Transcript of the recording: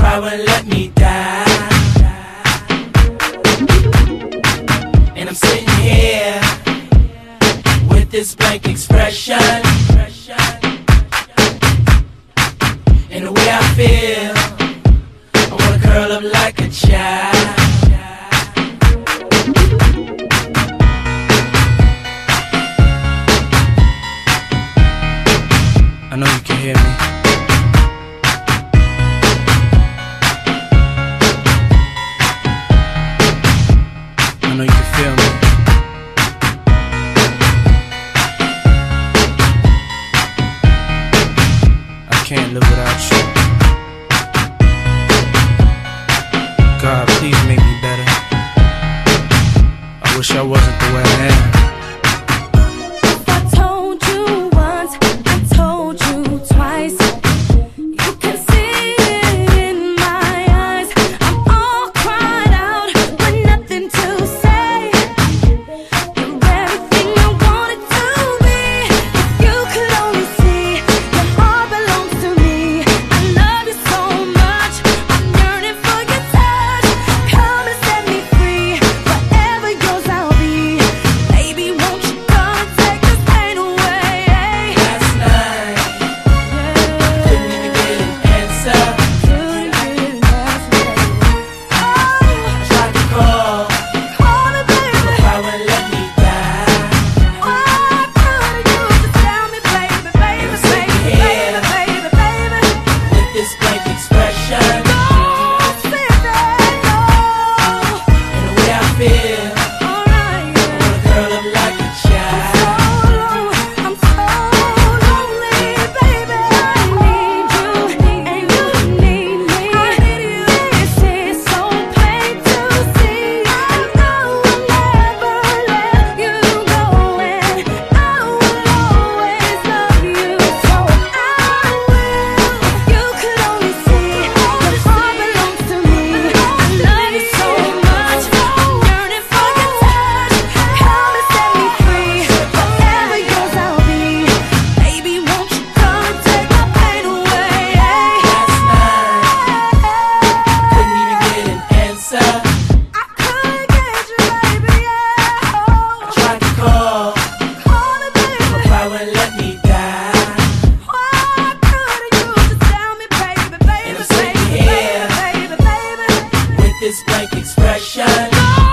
pride wouldn't let me die. And I'm sitting here with this blank expression, and the way I feel, I wanna curl up like a child. I know you can hear me. I know you can feel me. I can't live without you. God, please make me better. I wish I wasn't the way I am. This blank expression.